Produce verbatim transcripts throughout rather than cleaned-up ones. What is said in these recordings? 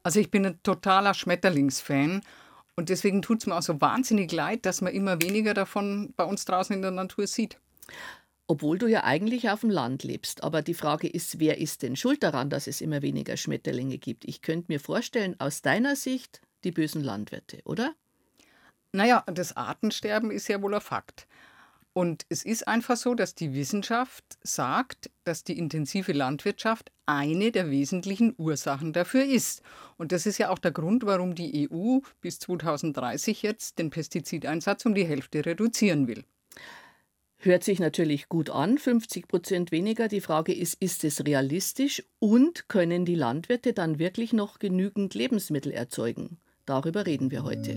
Also ich bin ein totaler Schmetterlingsfan und deswegen tut es mir auch so wahnsinnig leid, dass man immer weniger davon bei uns draußen in der Natur sieht. Obwohl du ja eigentlich auf dem Land lebst. Aber die Frage ist, wer ist denn schuld daran, dass es immer weniger Schmetterlinge gibt? Ich könnte mir vorstellen, aus deiner Sicht die bösen Landwirte, oder? Naja, das Artensterben ist ja wohl ein Fakt. Und es ist einfach so, dass die Wissenschaft sagt, dass die intensive Landwirtschaft eine der wesentlichen Ursachen dafür ist. Und das ist ja auch der Grund, warum die E U bis zweitausenddreißig jetzt den Pestizideinsatz um die Hälfte reduzieren will. Hört sich natürlich gut an, fünfzig Prozent weniger. Die Frage ist, ist es realistisch und können die Landwirte dann wirklich noch genügend Lebensmittel erzeugen? Darüber reden wir heute.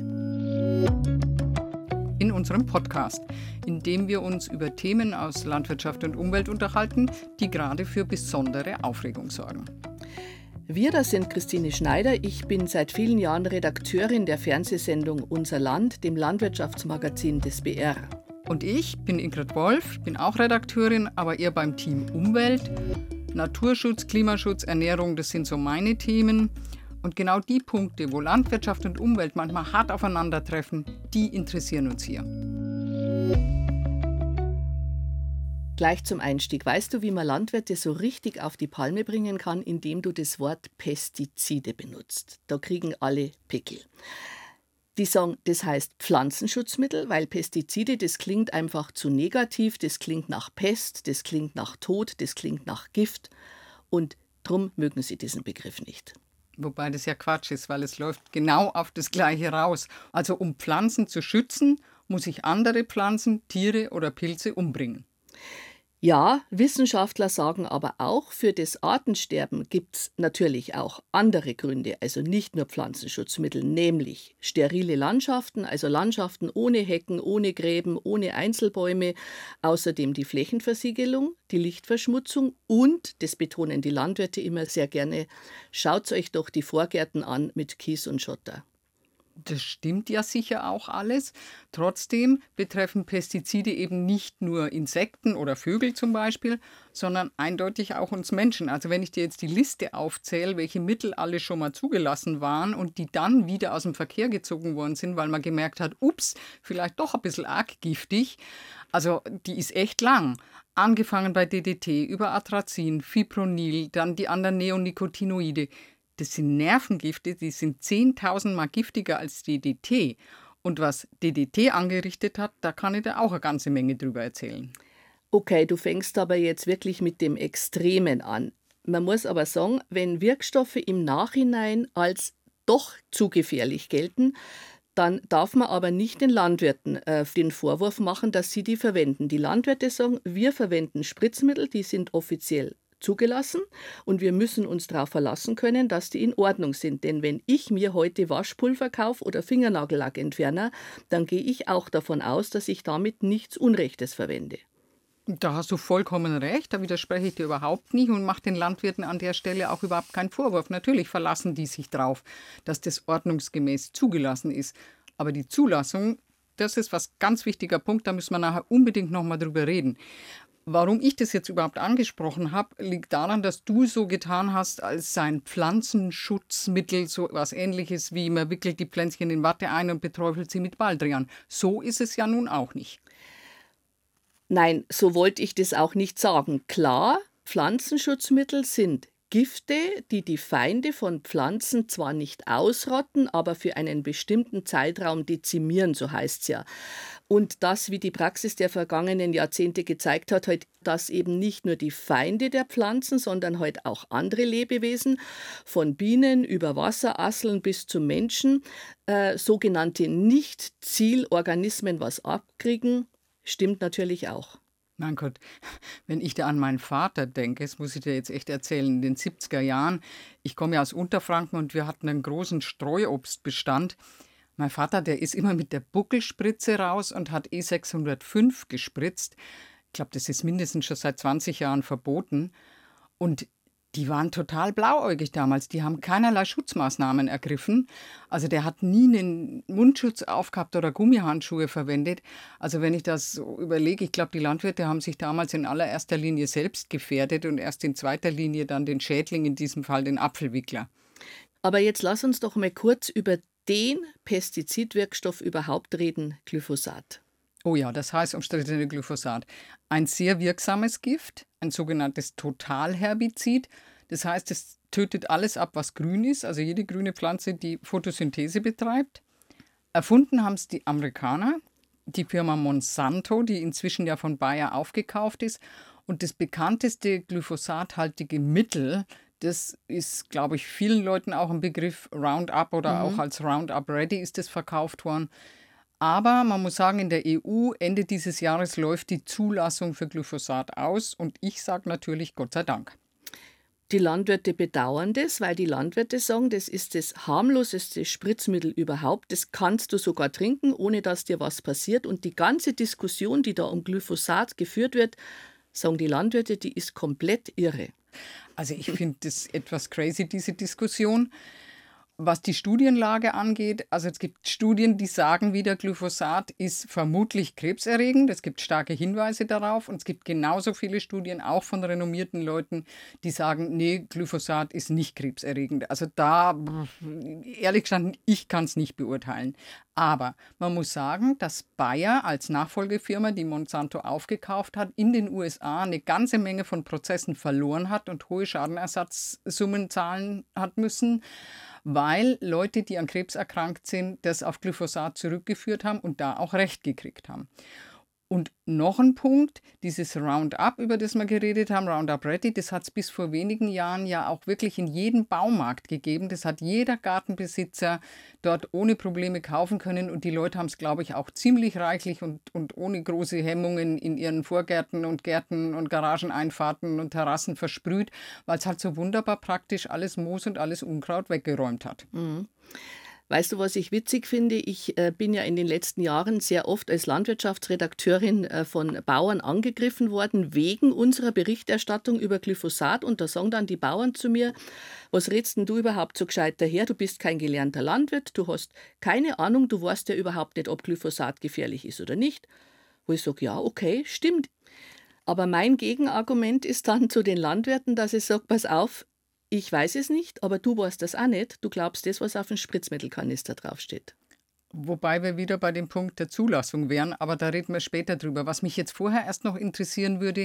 In unserem Podcast, in dem wir uns über Themen aus Landwirtschaft und Umwelt unterhalten, die gerade für besondere Aufregung sorgen. Wir, das sind Christine Schneider. Ich bin seit vielen Jahren Redakteurin der Fernsehsendung Unser Land, dem Landwirtschaftsmagazin des B R. Und ich bin Ingrid Wolf, bin auch Redakteurin, aber eher beim Team Umwelt. Naturschutz, Klimaschutz, Ernährung, das sind so meine Themen. Und genau die Punkte, wo Landwirtschaft und Umwelt manchmal hart aufeinandertreffen, die interessieren uns hier. Gleich zum Einstieg. Weißt du, wie man Landwirte so richtig auf die Palme bringen kann, indem du das Wort Pestizide benutzt? Da kriegen alle Pickel. Die sagen, das heißt Pflanzenschutzmittel, weil Pestizide, das klingt einfach zu negativ, das klingt nach Pest, das klingt nach Tod, das klingt nach Gift. Und drum mögen sie diesen Begriff nicht. Wobei das ja Quatsch ist, weil es läuft genau auf das Gleiche raus. Also um Pflanzen zu schützen, muss ich andere Pflanzen, Tiere oder Pilze umbringen. Ja, Wissenschaftler sagen aber auch, für das Artensterben gibt es natürlich auch andere Gründe, also nicht nur Pflanzenschutzmittel, nämlich sterile Landschaften, also Landschaften ohne Hecken, ohne Gräben, ohne Einzelbäume, außerdem die Flächenversiegelung, die Lichtverschmutzung und, das betonen die Landwirte immer sehr gerne, schaut euch doch die Vorgärten an mit Kies und Schotter. Das stimmt ja sicher auch alles. Trotzdem betreffen Pestizide eben nicht nur Insekten oder Vögel zum Beispiel, sondern eindeutig auch uns Menschen. Also wenn ich dir jetzt die Liste aufzähle, welche Mittel alle schon mal zugelassen waren und die dann wieder aus dem Verkehr gezogen worden sind, weil man gemerkt hat, ups, vielleicht doch ein bisschen arg giftig. Also die ist echt lang. Angefangen bei D D T, über Atrazin, Fipronil, dann die anderen Neonicotinoide. Das sind Nervengifte, die sind zehntausend Mal giftiger als D D T. Und was D D T angerichtet hat, da kann ich dir auch eine ganze Menge drüber erzählen. Okay, du fängst aber jetzt wirklich mit dem Extremen an. Man muss aber sagen, wenn Wirkstoffe im Nachhinein als doch zu gefährlich gelten, dann darf man aber nicht den Landwirten äh, den Vorwurf machen, dass sie die verwenden. Die Landwirte sagen, wir verwenden Spritzmittel, die sind offiziell zugelassen und wir müssen uns darauf verlassen können, dass die in Ordnung sind. Denn wenn ich mir heute Waschpulver kaufe oder Fingernagellackentferner, dann gehe ich auch davon aus, dass ich damit nichts Unrechtes verwende. Da hast du vollkommen recht, da widerspreche ich dir überhaupt nicht und mache den Landwirten an der Stelle auch überhaupt keinen Vorwurf. Natürlich verlassen die sich darauf, dass das ordnungsgemäß zugelassen ist. Aber die Zulassung, das ist was ganz wichtiger Punkt, da müssen wir nachher unbedingt nochmal drüber reden. Warum ich das jetzt überhaupt angesprochen habe, liegt daran, dass du so getan hast, als sei ein Pflanzenschutzmittel so was Ähnliches wie man wickelt die Pflänzchen in Watte ein und beträufelt sie mit Baldrian. So ist es ja nun auch nicht. Nein, so wollte ich das auch nicht sagen. Klar, Pflanzenschutzmittel sind Gifte, die die Feinde von Pflanzen zwar nicht ausrotten, aber für einen bestimmten Zeitraum dezimieren, so heißt es ja. Und das, wie die Praxis der vergangenen Jahrzehnte gezeigt hat, halt, dass eben nicht nur die Feinde der Pflanzen, sondern halt auch andere Lebewesen, von Bienen über Wasserasseln bis zu Menschen, äh, sogenannte Nicht-Zielorganismen was abkriegen, stimmt natürlich auch. Mein Gott, wenn ich da an meinen Vater denke, das muss ich dir jetzt echt erzählen, in den siebziger Jahren, ich komme ja aus Unterfranken und wir hatten einen großen Streuobstbestand. Mein Vater, der ist immer mit der Buckelspritze raus und hat E sechshundertfünf gespritzt. Ich glaube, das ist mindestens schon seit zwanzig Jahren verboten. Und die waren total blauäugig damals. Die haben keinerlei Schutzmaßnahmen ergriffen. Also der hat nie einen Mundschutz aufgehabt oder Gummihandschuhe verwendet. Also wenn ich das so überlege, ich glaube, die Landwirte haben sich damals in allererster Linie selbst gefährdet und erst in zweiter Linie dann den Schädling, in diesem Fall den Apfelwickler. Aber jetzt lass uns doch mal kurz über den Pestizidwirkstoff überhaupt reden, Glyphosat. Oh ja, das heißt umstrittene Glyphosat. Ein sehr wirksames Gift, ein sogenanntes Totalherbizid. Das heißt, es tötet alles ab, was grün ist, also jede grüne Pflanze, die Photosynthese betreibt. Erfunden haben es die Amerikaner, die Firma Monsanto, die inzwischen ja von Bayer aufgekauft ist. Und das bekannteste glyphosathaltige Mittel, das ist, glaube ich, vielen Leuten auch ein Begriff, Roundup oder Mhm. auch als Roundup Ready ist es verkauft worden. Aber man muss sagen, in der E U Ende dieses Jahres läuft die Zulassung für Glyphosat aus und ich sage natürlich Gott sei Dank. Die Landwirte bedauern das, weil die Landwirte sagen, das ist das harmloseste Spritzmittel überhaupt. Das kannst du sogar trinken, ohne dass dir was passiert. Und die ganze Diskussion, die da um Glyphosat geführt wird, sagen die Landwirte, die ist komplett irre. Also ich finde das etwas crazy, diese Diskussion. Was die Studienlage angeht, also es gibt Studien, die sagen wieder, Glyphosat ist vermutlich krebserregend. Es gibt starke Hinweise darauf und es gibt genauso viele Studien, auch von renommierten Leuten, die sagen, nee, Glyphosat ist nicht krebserregend. Also da, ehrlich gesagt, ich kann es nicht beurteilen. Aber man muss sagen, dass Bayer als Nachfolgefirma, die Monsanto aufgekauft hat, in den U S A eine ganze Menge von Prozessen verloren hat und hohe Schadenersatzsummen zahlen hat müssen, weil Leute, die an Krebs erkrankt sind, das auf Glyphosat zurückgeführt haben und da auch Recht gekriegt haben. Und noch ein Punkt, dieses Roundup, über das wir geredet haben, Roundup Ready, das hat es bis vor wenigen Jahren ja auch wirklich in jedem Baumarkt gegeben. Das hat jeder Gartenbesitzer dort ohne Probleme kaufen können und die Leute haben es, glaube ich, auch ziemlich reichlich und, und ohne große Hemmungen in ihren Vorgärten und Gärten und Garageneinfahrten und Terrassen versprüht, weil es halt so wunderbar praktisch alles Moos und alles Unkraut weggeräumt hat. Mhm. Weißt du, was ich witzig finde? Ich äh, bin ja in den letzten Jahren sehr oft als Landwirtschaftsredakteurin äh, von Bauern angegriffen worden wegen unserer Berichterstattung über Glyphosat. Und da sagen dann die Bauern zu mir, was redst denn du überhaupt so gescheit daher? Du bist kein gelernter Landwirt, du hast keine Ahnung, du weißt ja überhaupt nicht, ob Glyphosat gefährlich ist oder nicht. Wo ich sage, ja, okay, stimmt. Aber mein Gegenargument ist dann zu den Landwirten, dass ich sage, pass auf, ich weiß es nicht, aber du weißt das auch nicht. Du glaubst das, was auf dem Spritzmittelkanister draufsteht. Wobei wir wieder bei dem Punkt der Zulassung wären, aber da reden wir später drüber. Was mich jetzt vorher erst noch interessieren würde,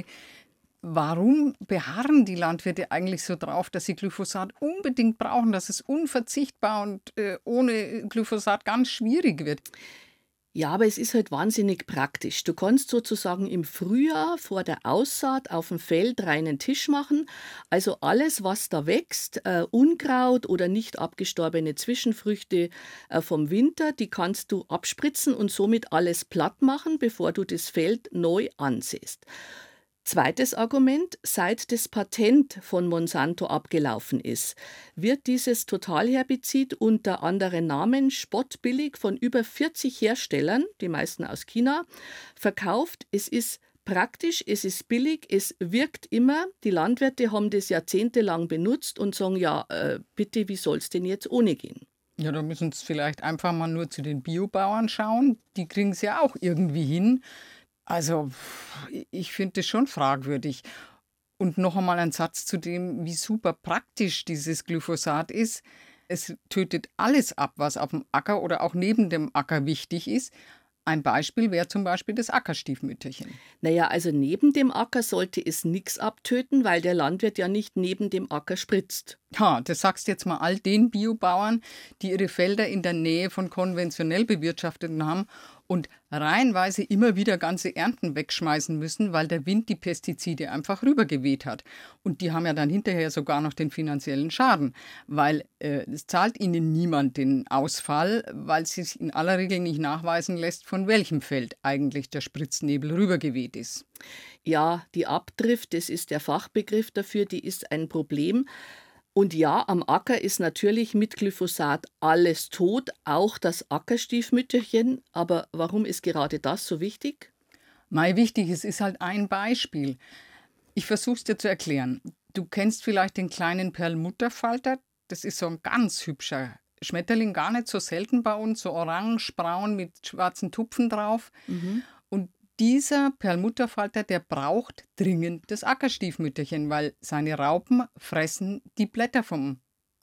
warum beharren die Landwirte eigentlich so drauf, dass sie Glyphosat unbedingt brauchen, dass es unverzichtbar und äh, ohne Glyphosat ganz schwierig wird? Ja, aber es ist halt wahnsinnig praktisch. Du kannst sozusagen im Frühjahr vor der Aussaat auf dem Feld reinen Tisch machen. Also alles, was da wächst, äh, Unkraut oder nicht abgestorbene Zwischenfrüchte äh, vom Winter, die kannst du abspritzen und somit alles platt machen, bevor du das Feld neu ansäst. Zweites Argument, seit das Patent von Monsanto abgelaufen ist, wird dieses Totalherbizid unter anderen Namen spottbillig von über vierzig Herstellern, die meisten aus China, verkauft. Es ist praktisch, es ist billig, es wirkt immer. Die Landwirte haben das jahrzehntelang benutzt und sagen, ja, äh, bitte, wie soll es denn jetzt ohne gehen? Ja, da müssen wir vielleicht einfach mal nur zu den Biobauern schauen. Die kriegen es ja auch irgendwie hin. Also, ich finde das schon fragwürdig. Und noch einmal ein Satz zu dem, wie super praktisch dieses Glyphosat ist. Es tötet alles ab, was auf dem Acker oder auch neben dem Acker wichtig ist. Ein Beispiel wäre zum Beispiel das Ackerstiefmütterchen. Naja, also neben dem Acker sollte es nichts abtöten, weil der Landwirt ja nicht neben dem Acker spritzt. Ha, das sagst du jetzt mal all den Biobauern, die ihre Felder in der Nähe von konventionell bewirtschafteten haben und reihenweise immer wieder ganze Ernten wegschmeißen müssen, weil der Wind die Pestizide einfach rübergeweht hat. Und die haben ja dann hinterher sogar noch den finanziellen Schaden, weil äh, es zahlt ihnen niemand den Ausfall, weil es sich in aller Regel nicht nachweisen lässt, von welchem Feld eigentlich der Spritznebel rübergeweht ist. Ja, die Abdrift, das ist der Fachbegriff dafür, die ist ein Problem. Und ja, am Acker ist natürlich mit Glyphosat alles tot, auch das Ackerstiefmütterchen. Aber warum ist gerade das so wichtig? Mai wichtig, es ist halt ein Beispiel. Ich versuche es dir zu erklären. Du kennst vielleicht den kleinen Perlmutterfalter. Das ist so ein ganz hübscher Schmetterling, gar nicht so selten bei uns, so orange-braun mit schwarzen Tupfen drauf. Mhm. Und dieser Perlmutterfalter, der braucht dringend das Ackerstiefmütterchen, weil seine Raupen fressen die Blätter vom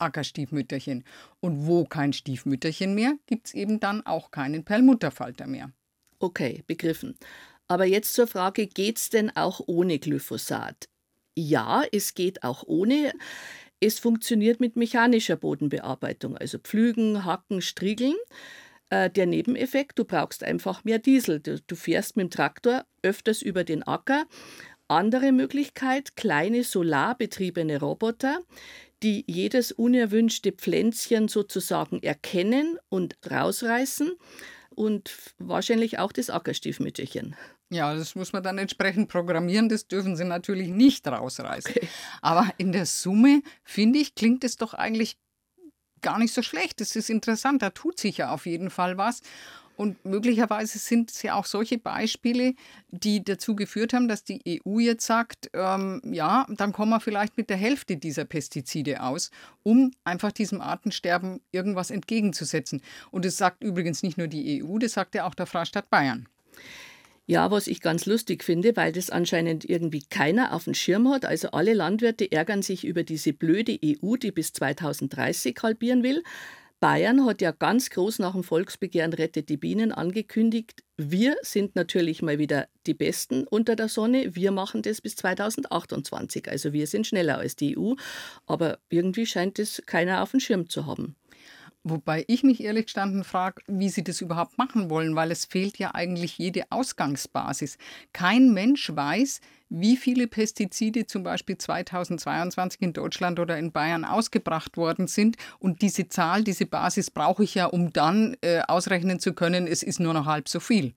Ackerstiefmütterchen. Und wo kein Stiefmütterchen mehr, gibt es eben dann auch keinen Perlmutterfalter mehr. Okay, begriffen. Aber jetzt zur Frage, geht es denn auch ohne Glyphosat? Ja, es geht auch ohne. Es funktioniert mit mechanischer Bodenbearbeitung, also Pflügen, Hacken, Striegeln. Äh, der Nebeneffekt, du brauchst einfach mehr Diesel. Du, du fährst mit dem Traktor öfters über den Acker. Andere Möglichkeit, kleine solarbetriebene Roboter, die jedes unerwünschte Pflänzchen sozusagen erkennen und rausreißen und wahrscheinlich auch das Ackerstiefmütterchen. Ja, das muss man dann entsprechend programmieren. Das dürfen sie natürlich nicht rausreißen. Okay. Aber in der Summe, finde ich, klingt es doch eigentlich gar nicht so schlecht. Das ist interessant. Da tut sich ja auf jeden Fall was. Und möglicherweise sind es ja auch solche Beispiele, die dazu geführt haben, dass die E U jetzt sagt, ähm, ja, dann kommen wir vielleicht mit der Hälfte dieser Pestizide aus, um einfach diesem Artensterben irgendwas entgegenzusetzen. Und das sagt übrigens nicht nur die E U, das sagt ja auch der Freistaat Bayern. Ja, was ich ganz lustig finde, weil das anscheinend irgendwie keiner auf dem Schirm hat. Also alle Landwirte ärgern sich über diese blöde E U, die bis zweitausenddreißig halbieren will. Bayern hat ja ganz groß nach dem Volksbegehren Rettet die Bienen angekündigt, wir sind natürlich mal wieder die Besten unter der Sonne, wir machen das bis zweitausendachtundzwanzig. Also wir sind schneller als die E U, aber irgendwie scheint es keiner auf dem Schirm zu haben. Wobei ich mich ehrlich gestanden frage, wie sie das überhaupt machen wollen, weil es fehlt ja eigentlich jede Ausgangsbasis. Kein Mensch weiß, wie viele Pestizide zum Beispiel zweitausendzweiundzwanzig in Deutschland oder in Bayern ausgebracht worden sind. Und diese Zahl, diese Basis brauche ich ja, um dann äh, ausrechnen zu können, es ist nur noch halb so viel.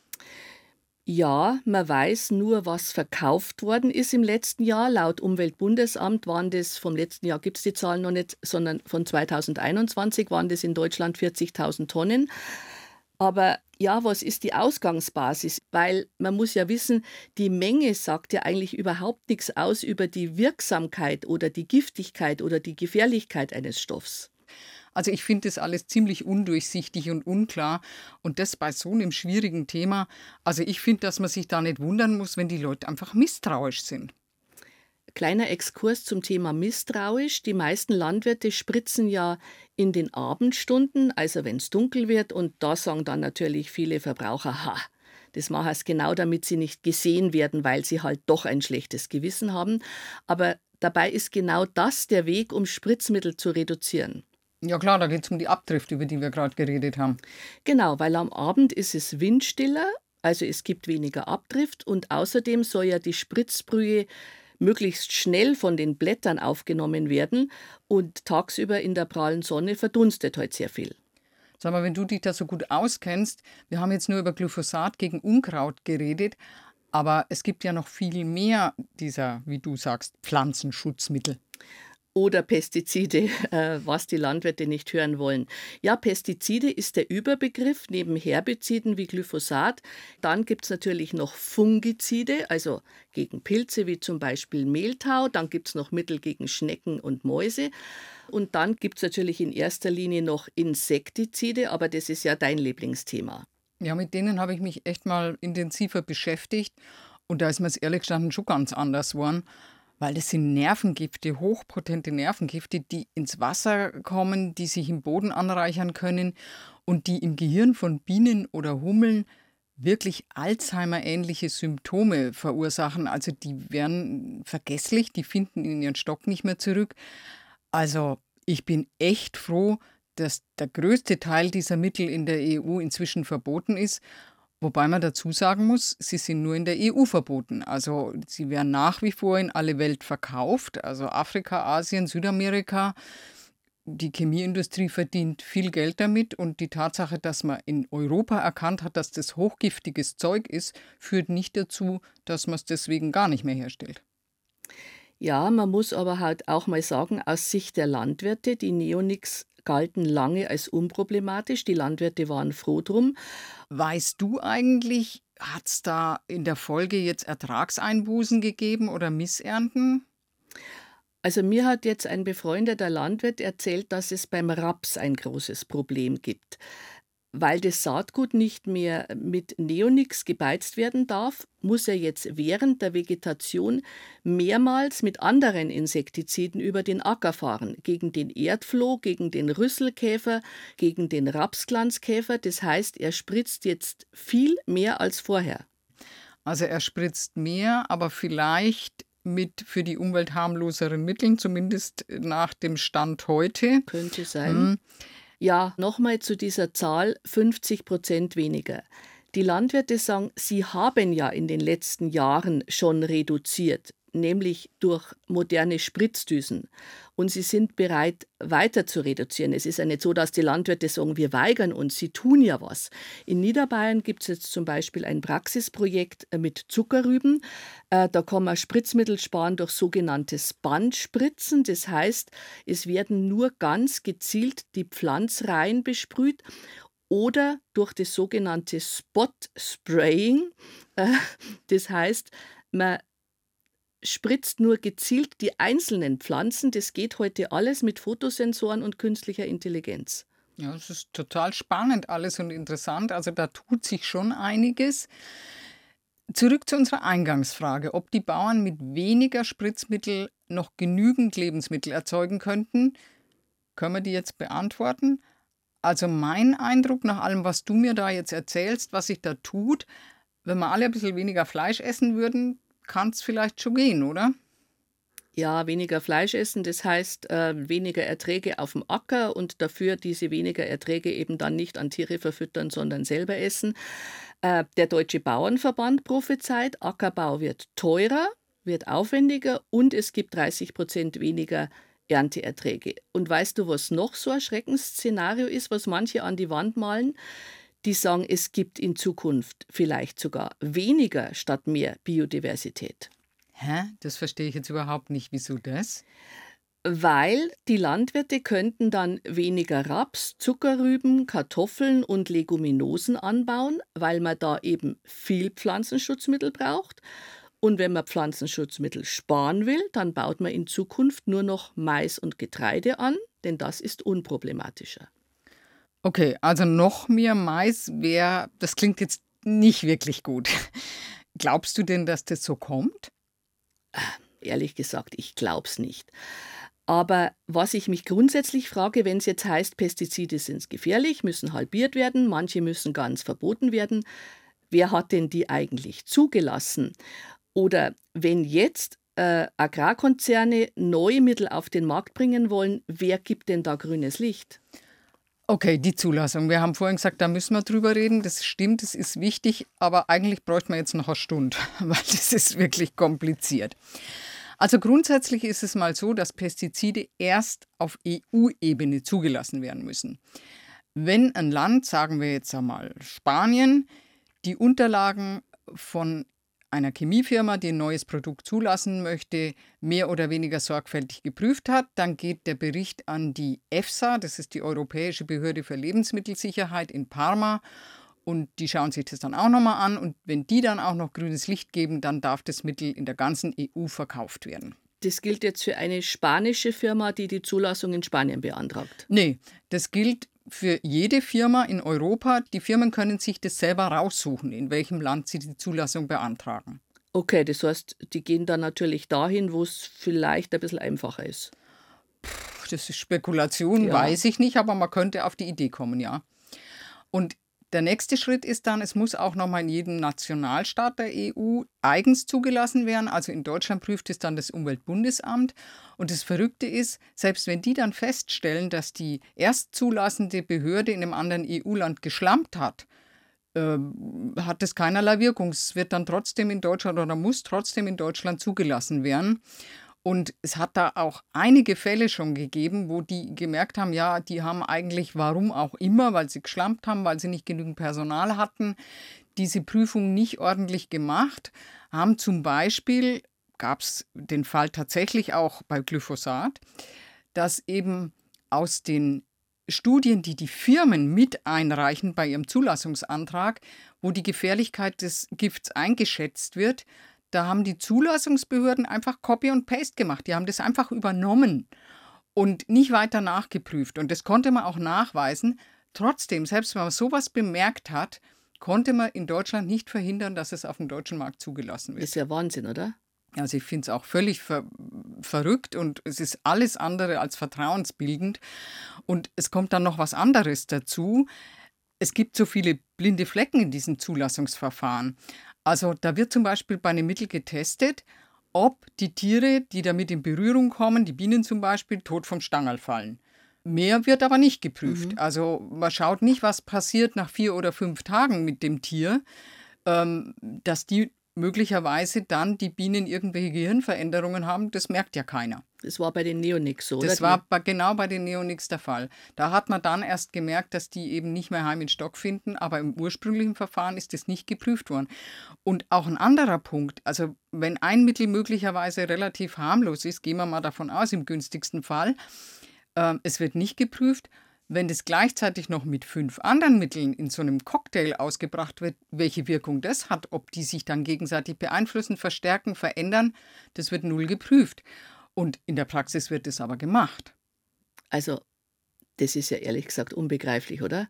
Ja, man weiß nur, was verkauft worden ist im letzten Jahr. Laut Umweltbundesamt waren das, vom letzten Jahr gibt es die Zahlen noch nicht, sondern von zweitausendeinundzwanzig waren das in Deutschland vierzigtausend Tonnen. Aber ja, was ist die Ausgangsbasis? Weil man muss ja wissen, die Menge sagt ja eigentlich überhaupt nichts aus über die Wirksamkeit oder die Giftigkeit oder die Gefährlichkeit eines Stoffs. Also ich finde das alles ziemlich undurchsichtig und unklar und das bei so einem schwierigen Thema. Also ich finde, dass man sich da nicht wundern muss, wenn die Leute einfach misstrauisch sind. Kleiner Exkurs zum Thema misstrauisch. Die meisten Landwirte spritzen ja in den Abendstunden, also wenn es dunkel wird. Und da sagen dann natürlich viele Verbraucher, ha, das machen sie genau, damit sie nicht gesehen werden, weil sie halt doch ein schlechtes Gewissen haben. Aber dabei ist genau das der Weg, um Spritzmittel zu reduzieren. Ja klar, da geht es um die Abdrift, über die wir gerade geredet haben. Genau, weil am Abend ist es windstiller, also es gibt weniger Abdrift und außerdem soll ja die Spritzbrühe möglichst schnell von den Blättern aufgenommen werden und tagsüber in der prallen Sonne verdunstet halt sehr viel. Sag mal, wenn du dich da so gut auskennst, wir haben jetzt nur über Glyphosat gegen Unkraut geredet, aber es gibt ja noch viel mehr dieser, wie du sagst, Pflanzenschutzmittel. Oder Pestizide, äh, was die Landwirte nicht hören wollen. Ja, Pestizide ist der Überbegriff neben Herbiziden wie Glyphosat. Dann gibt es natürlich noch Fungizide, also gegen Pilze wie zum Beispiel Mehltau. Dann gibt es noch Mittel gegen Schnecken und Mäuse. Und dann gibt es natürlich in erster Linie noch Insektizide, aber das ist ja dein Lieblingsthema. Ja, mit denen habe ich mich echt mal intensiver beschäftigt und da ist mir es ehrlich gestanden schon ganz anders geworden. Weil das sind Nervengifte, hochpotente Nervengifte, die ins Wasser kommen, die sich im Boden anreichern können und die im Gehirn von Bienen oder Hummeln wirklich Alzheimer-ähnliche Symptome verursachen. Also die werden vergesslich, die finden in ihren Stock nicht mehr zurück. Also ich bin echt froh, dass der größte Teil dieser Mittel in der E U inzwischen verboten ist. Wobei man dazu sagen muss, sie sind nur in der E U verboten. Also sie werden nach wie vor in alle Welt verkauft, also Afrika, Asien, Südamerika. Die Chemieindustrie verdient viel Geld damit und die Tatsache, dass man in Europa erkannt hat, dass das hochgiftiges Zeug ist, führt nicht dazu, dass man es deswegen gar nicht mehr herstellt. Ja, man muss aber halt auch mal sagen, aus Sicht der Landwirte, die Neonics galten lange als unproblematisch. Die Landwirte waren froh drum. Weißt du eigentlich, hat es da in der Folge jetzt Ertragseinbußen gegeben oder Missernten? Also mir hat jetzt ein befreundeter Landwirt erzählt, dass es beim Raps ein großes Problem gibt. Weil das Saatgut nicht mehr mit Neonics gebeizt werden darf, muss er jetzt während der Vegetation mehrmals mit anderen Insektiziden über den Acker fahren. Gegen den Erdfloh, gegen den Rüsselkäfer, gegen den Rapsglanzkäfer. Das heißt, er spritzt jetzt viel mehr als vorher. Also er spritzt mehr, aber vielleicht mit für die Umwelt harmloseren Mitteln, zumindest nach dem Stand heute. Könnte sein. Hm. Ja, nochmal zu dieser Zahl, fünfzig Prozent weniger. Die Landwirte sagen, sie haben ja in den letzten Jahren schon reduziert, nämlich durch moderne Spritzdüsen. Und sie sind bereit, weiter zu reduzieren. Es ist ja nicht so, dass die Landwirte sagen, wir weigern uns, sie tun ja was. In Niederbayern gibt es jetzt zum Beispiel ein Praxisprojekt mit Zuckerrüben. Äh, da kann man Spritzmittel sparen durch sogenanntes Bandspritzen. Das heißt, es werden nur ganz gezielt die Pflanzreihen besprüht. Oder durch das sogenannte Spot-Spraying. Äh, das heißt, man spritzt nur gezielt die einzelnen Pflanzen. Das geht heute alles mit Fotosensoren und künstlicher Intelligenz. Ja, das ist total spannend alles und interessant. Also da tut sich schon einiges. Zurück zu unserer Eingangsfrage, ob die Bauern mit weniger Spritzmittel noch genügend Lebensmittel erzeugen könnten. Können wir die jetzt beantworten? Also mein Eindruck nach allem, was du mir da jetzt erzählst, was sich da tut, wenn wir alle ein bisschen weniger Fleisch essen würden, kann es vielleicht schon gehen, oder? Ja, weniger Fleisch essen, das heißt äh, weniger Erträge auf dem Acker und dafür diese weniger Erträge eben dann nicht an Tiere verfüttern, sondern selber essen. Äh, der Deutsche Bauernverband prophezeit, Ackerbau wird teurer, wird aufwendiger und es gibt dreißig Prozent weniger Ernteerträge. Und weißt du, was noch so ein Schreckensszenario ist, was manche an die Wand malen? Die sagen, es gibt in Zukunft vielleicht sogar weniger statt mehr Biodiversität. Hä? Das verstehe ich jetzt überhaupt nicht. Wieso das? Weil die Landwirte könnten dann weniger Raps, Zuckerrüben, Kartoffeln und Leguminosen anbauen, weil man da eben viel Pflanzenschutzmittel braucht. Und wenn man Pflanzenschutzmittel sparen will, dann baut man in Zukunft nur noch Mais und Getreide an, denn das ist unproblematischer. Okay, also noch mehr Mais wäre, das klingt jetzt nicht wirklich gut. Glaubst du denn, dass das so kommt? Ehrlich gesagt, ich glaube es nicht. Aber was ich mich grundsätzlich frage, wenn es jetzt heißt, Pestizide sind gefährlich, müssen halbiert werden, manche müssen ganz verboten werden, wer hat denn die eigentlich zugelassen? Oder wenn jetzt äh, Agrarkonzerne neue Mittel auf den Markt bringen wollen, wer gibt denn da grünes Licht? Okay, die Zulassung. Wir haben vorhin gesagt, da müssen wir drüber reden. Das stimmt, das ist wichtig, aber eigentlich bräuchte man jetzt noch eine Stunde, weil das ist wirklich kompliziert. Also grundsätzlich ist es mal so, dass Pestizide erst auf E U-Ebene zugelassen werden müssen. Wenn ein Land, sagen wir jetzt einmal Spanien, die Unterlagen von einer Chemiefirma, die ein neues Produkt zulassen möchte, mehr oder weniger sorgfältig geprüft hat, dann geht der Bericht an die EFSA, das ist die Europäische Behörde für Lebensmittelsicherheit in Parma, und die schauen sich das dann auch nochmal an, und wenn die dann auch noch grünes Licht geben, dann darf das Mittel in der ganzen E U verkauft werden. Das gilt jetzt für eine spanische Firma, die die Zulassung in Spanien beantragt? Nee, das gilt für jede Firma in Europa. Die Firmen können sich das selber raussuchen, in welchem Land sie die Zulassung beantragen. Okay, das heißt, die gehen dann natürlich dahin, wo es vielleicht ein bisschen einfacher ist. Puh, das ist Spekulation, Ja. weiß ich nicht, aber man könnte auf die Idee kommen, ja. Und der nächste Schritt ist dann, es muss auch nochmal in jedem Nationalstaat der E U eigens zugelassen werden. Also in Deutschland prüft es dann das Umweltbundesamt. Und das Verrückte ist, selbst wenn die dann feststellen, dass die erstzulassende Behörde in einem anderen E U-Land geschlampt hat, äh, hat das keinerlei Wirkung. Es wird dann trotzdem in Deutschland oder muss trotzdem in Deutschland zugelassen werden. Und es hat da auch einige Fälle schon gegeben, wo die gemerkt haben, ja, die haben eigentlich, warum auch immer, weil sie geschlampt haben, weil sie nicht genügend Personal hatten, diese Prüfung nicht ordentlich gemacht, haben zum Beispiel, gab es den Fall tatsächlich auch bei Glyphosat, dass eben aus den Studien, die die Firmen mit einreichen bei ihrem Zulassungsantrag, wo die Gefährlichkeit des Gifts eingeschätzt wird, da haben die Zulassungsbehörden einfach Copy und Paste gemacht. Die haben das einfach übernommen und nicht weiter nachgeprüft. Und das konnte man auch nachweisen. trotzdem, selbst wenn man sowas bemerkt hat, konnte man in Deutschland nicht verhindern, dass es auf dem deutschen Markt zugelassen wird. Das ist ja Wahnsinn, oder? Also ich finde es auch völlig ver- verrückt und es ist alles andere als vertrauensbildend. Und es kommt dann noch was anderes dazu. Es gibt so viele blinde Flecken in diesem Zulassungsverfahren. Also da wird zum Beispiel bei einem Mittel getestet, ob die Tiere, die damit in Berührung kommen, die Bienen zum Beispiel, tot vom Stangerl fallen. Mehr wird aber nicht geprüft. Mhm. Also man schaut nicht, was passiert nach vier oder fünf Tagen mit dem Tier, ähm, dass die möglicherweise dann die Bienen irgendwelche Gehirnveränderungen haben, das merkt ja keiner. Das war bei den Neonics so, Das oder? war bei, genau bei den Neonics der Fall. Da hat man dann erst gemerkt, dass die eben nicht mehr Heim in Stock finden, aber im ursprünglichen Verfahren ist das nicht geprüft worden. Und auch ein anderer Punkt, also wenn ein Mittel möglicherweise relativ harmlos ist, gehen wir mal davon aus, im günstigsten Fall, äh, es wird nicht geprüft. Wenn das gleichzeitig noch mit fünf anderen Mitteln in so einem Cocktail ausgebracht wird, welche Wirkung das hat, ob die sich dann gegenseitig beeinflussen, verstärken, verändern, das wird null geprüft. Und in der Praxis wird das aber gemacht. Also, das ist ja ehrlich gesagt unbegreiflich, oder?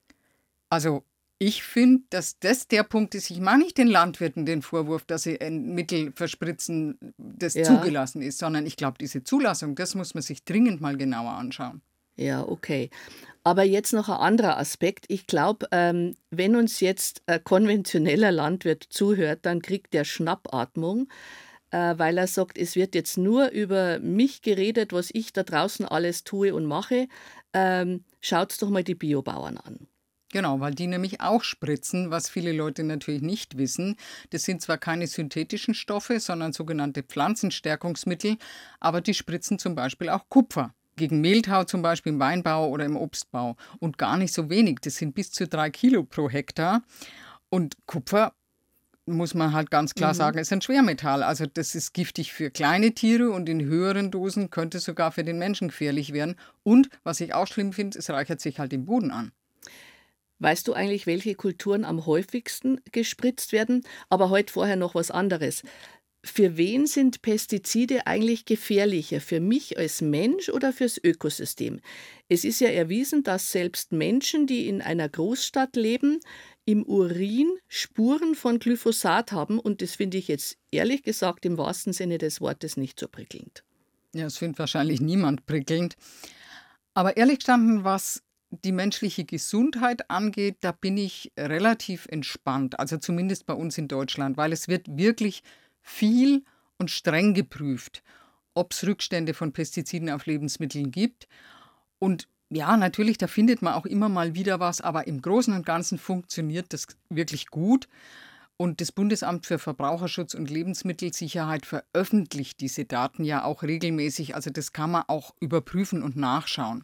Also ich finde, dass das der Punkt ist, ich mache nicht den Landwirten den Vorwurf, dass sie ein Mittel verspritzen, das Ja. zugelassen ist, sondern ich glaube, diese Zulassung, das muss man sich dringend mal genauer anschauen. Ja, okay. Aber jetzt noch ein anderer Aspekt. Ich glaube, ähm, wenn uns jetzt ein konventioneller Landwirt zuhört, dann kriegt der Schnappatmung, äh, weil er sagt, es wird jetzt nur über mich geredet, was ich da draußen alles tue und mache. Ähm, schaut's doch mal die Biobauern an. Genau, weil die nämlich auch spritzen, was viele Leute natürlich nicht wissen. Das sind zwar keine synthetischen Stoffe, sondern sogenannte Pflanzenstärkungsmittel, aber die spritzen zum Beispiel auch Kupfer. Gegen Mehltau zum Beispiel im Weinbau oder im Obstbau. Und gar nicht so wenig, das sind bis zu drei Kilo pro Hektar. Und Kupfer, muss man halt ganz klar Mhm. sagen, ist ein Schwermetall. Also das ist giftig für kleine Tiere und in höheren Dosen könnte es sogar für den Menschen gefährlich werden. Und was ich auch schlimm finde, es reichert sich halt im Boden an. Weißt du eigentlich, welche Kulturen am häufigsten gespritzt werden? Aber heute vorher noch was anderes. Für wen sind Pestizide eigentlich gefährlicher? Für mich als Mensch oder fürs Ökosystem? Es ist ja erwiesen, dass selbst Menschen, die in einer Großstadt leben, im Urin Spuren von Glyphosat haben. Und das finde ich jetzt ehrlich gesagt im wahrsten Sinne des Wortes nicht so prickelnd. Ja, das findet wahrscheinlich niemand prickelnd. Aber ehrlich gestanden, was die menschliche Gesundheit angeht, da bin ich relativ entspannt. Also zumindest bei uns in Deutschland, weil es wird wirklich viel und streng geprüft, ob es Rückstände von Pestiziden auf Lebensmitteln gibt. Und ja, natürlich, da findet man auch immer mal wieder was, aber im Großen und Ganzen funktioniert das wirklich gut. Und das Bundesamt für Verbraucherschutz und Lebensmittelsicherheit veröffentlicht diese Daten ja auch regelmäßig. Also das kann man auch überprüfen und nachschauen.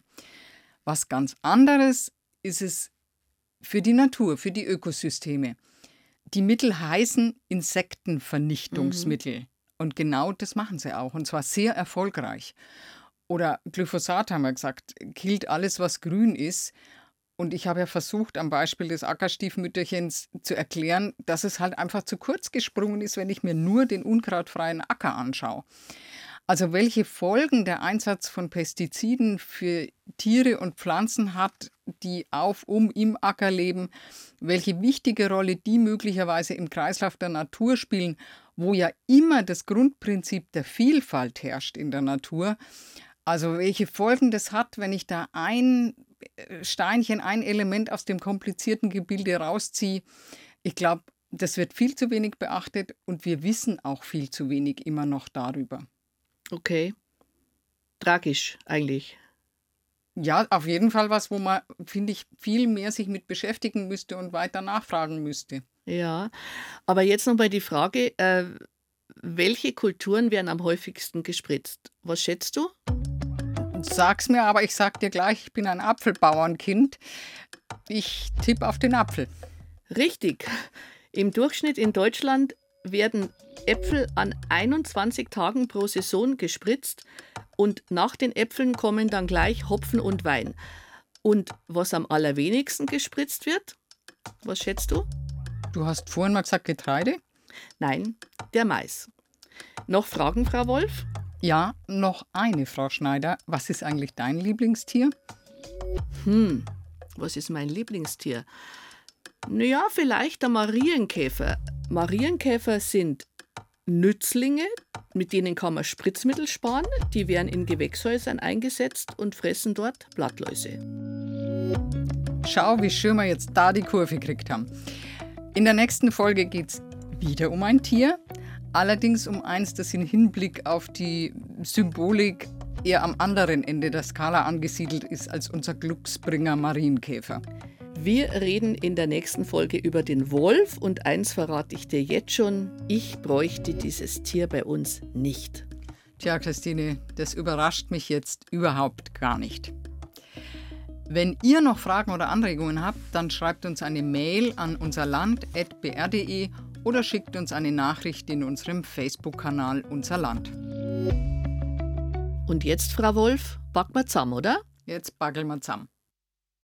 Was ganz anderes ist es für die Natur, für die Ökosysteme. Die Mittel heißen Insektenvernichtungsmittel. Mhm. Und genau das machen sie auch. Und zwar sehr erfolgreich. Oder Glyphosat, haben wir gesagt, killt alles, was grün ist. Und ich habe ja versucht, am Beispiel des Ackerstiefmütterchens zu erklären, dass es halt einfach zu kurz gesprungen ist, wenn ich mir nur den unkrautfreien Acker anschaue. Also welche Folgen der Einsatz von Pestiziden für Tiere und Pflanzen hat, die auf, um, im Acker leben, welche wichtige Rolle die möglicherweise im Kreislauf der Natur spielen, wo ja immer das Grundprinzip der Vielfalt herrscht in der Natur. Also welche Folgen das hat, wenn ich da ein Steinchen, ein Element aus dem komplizierten Gebilde rausziehe. Ich glaube, das wird viel zu wenig beachtet und wir wissen auch viel zu wenig immer noch darüber. Okay. Tragisch eigentlich. Ja, auf jeden Fall was, wo man, finde ich, viel mehr sich mit beschäftigen müsste und weiter nachfragen müsste. Ja, aber jetzt nochmal die Frage, äh, welche Kulturen werden am häufigsten gespritzt? Was schätzt du? Sag's mir, aber ich sag dir gleich, ich bin ein Apfelbauernkind. Ich tippe auf den Apfel. Richtig. Im Durchschnitt in Deutschland werden Äpfel an einundzwanzig Tagen pro Saison gespritzt und nach den Äpfeln kommen dann gleich Hopfen und Wein. Und was am allerwenigsten gespritzt wird? Was schätzt du? Du hast vorhin mal gesagt Getreide? Nein, der Mais. Noch Fragen, Frau Wolf? Ja, noch eine, Frau Schneider. Was ist eigentlich dein Lieblingstier? Hm, Was ist mein Lieblingstier? Naja, vielleicht der Marienkäfer. Marienkäfer sind Nützlinge, mit denen kann man Spritzmittel sparen. Die werden in Gewächshäusern eingesetzt und fressen dort Blattläuse. Schau, wie schön wir jetzt da die Kurve gekriegt haben. In der nächsten Folge geht es wieder um ein Tier, allerdings um eins, das im Hinblick auf die Symbolik eher am anderen Ende der Skala angesiedelt ist als unser Glücksbringer Marienkäfer. Wir reden in der nächsten Folge über den Wolf und eins verrate ich dir jetzt schon, ich bräuchte dieses Tier bei uns nicht. Tja, Christine, das überrascht mich jetzt überhaupt gar nicht. Wenn ihr noch Fragen oder Anregungen habt, dann schreibt uns eine Mail an unserland at b r punkt d e oder schickt uns eine Nachricht in unserem Facebook-Kanal Unser Land. Und jetzt, Frau Wolf, backen wir zusammen, oder? Jetzt backeln wir zusammen.